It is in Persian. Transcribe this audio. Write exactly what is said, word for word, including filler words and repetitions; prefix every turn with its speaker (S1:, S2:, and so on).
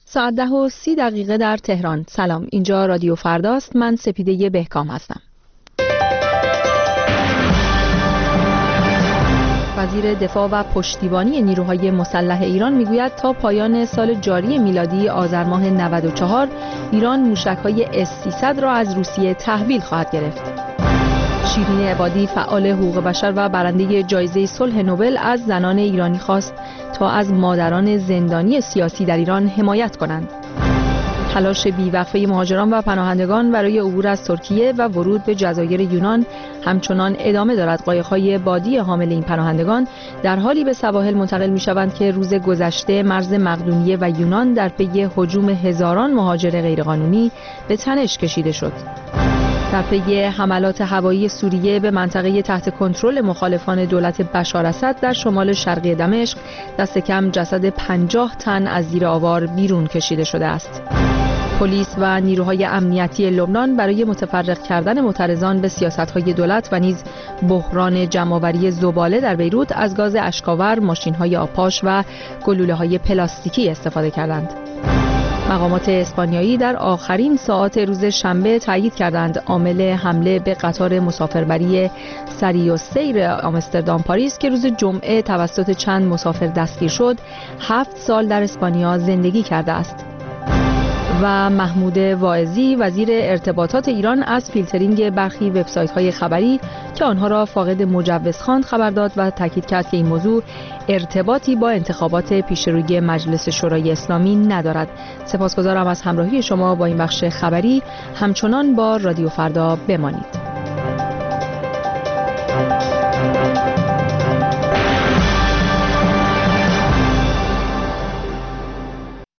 S1: ساعت ده و سی دقیقه در تهران. سلام، اینجا رادیو فرداست. من سپیده بهکام هستم. وزیر دفاع و پشتیبانی نیروهای مسلح ایران میگوید تا پایان سال جاری میلادی آذر ماه نود و چهار ایران موشک‌های اس سیصد را از روسیه تحویل خواهد گرفت. شیرین عبادی فعال حقوق بشر و برنده جایزه صلح نوبل از زنان ایرانی خواست تا از مادران زندانی سیاسی در ایران حمایت کنند. تلاش بیوقفه مهاجران و پناهندگان برای عبور از ترکیه و ورود به جزایر یونان همچنان ادامه دارد. قایق‌های بادی حامل این پناهندگان در حالی به سواحل منتقل می‌شوند که روز گذشته مرز مقدونیه و یونان در پی هجوم هزاران مهاجر غیرقانونی به تنش کشیده شد. در پی حملات هوایی سوریه به منطقه تحت کنترل مخالفان دولت بشار اسد در شمال شرقی دمشق دست کم جسد پنجاه تن از زیر آوار بیرون کشیده شده است. پلیس و نیروهای امنیتی لبنان برای متفرق کردن معترضان به سیاست‌های دولت و نیز بحران جمع‌آوری زباله در بیروت از گاز اشک‌آور، ماشین‌های آبپاش و گلوله‌های پلاستیکی استفاده کردند. مقامات اسپانیایی در آخرین ساعات روز شنبه تایید کردند عامل حمله به قطار مسافربری سری و سیر آمستردام پاریس که روز جمعه توسط چند مسافر دستگیر شد، هفت سال در اسپانیا زندگی کرده است. و محمود واعظی وزیر ارتباطات ایران از فیلترینگ برخی وبسایت‌های خبری که آنها را فاقد مجوز خواند خبر داد و تاکید کرد که این موضوع ارتباطی با انتخابات پیشروی مجلس شورای اسلامی ندارد. سپاسگزارم از همراهی شما با این بخش خبری. همچنان با رادیو فردا بمانید.